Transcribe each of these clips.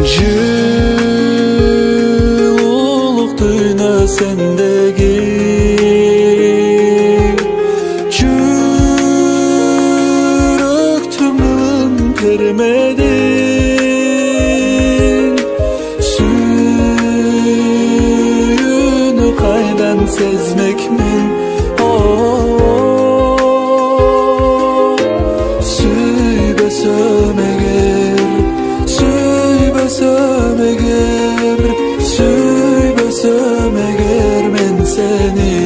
Жылулук дүйнө сендеги, жүрөктүн ылын термедиң, сүйүүнү кайдан сезмекмин? Süybesem eğer, süybesem eğer, süybesem eğer men seni.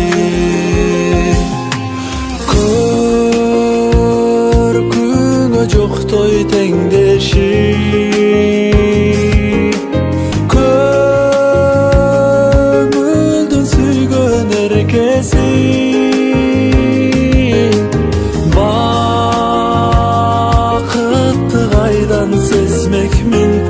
Körküne joktoy tengdeşi, kömüldün süygön herkesi. Sezmekmin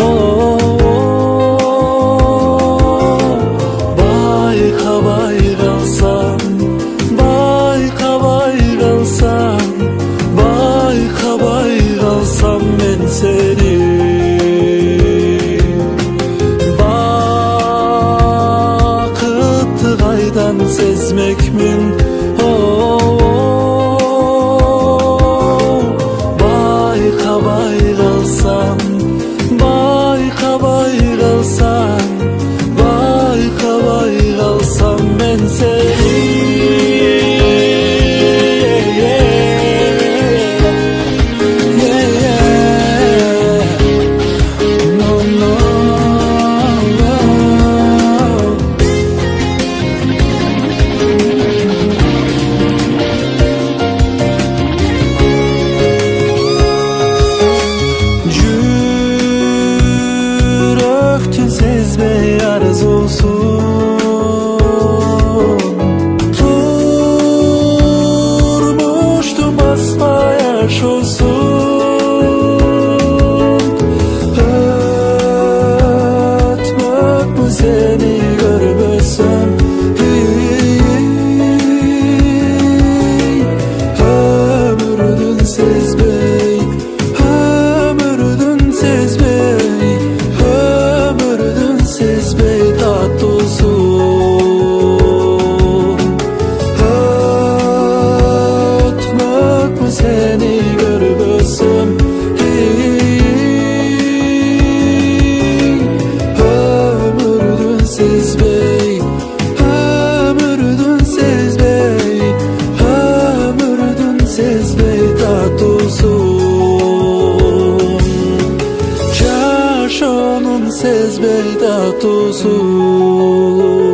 bayka baykalsan, bayka baykalsan, bayka baykalsan men seni. Bakıttı kaydan sezmekmin bayka baykalsan, bayka baykalsan, bayka baykalsan men seni. Sezmey arzusun, durmuştum basbayaş olsun. Ötmek bu seni görmesem, ömrünün sezmey, ömrünün sezmey, sezmey tatlısın. Ötmek mi seni görmesem, ömrün sezmey, ömrün sezmey, ömrün sezmey tatlısın. Onun sezmey tatlısın.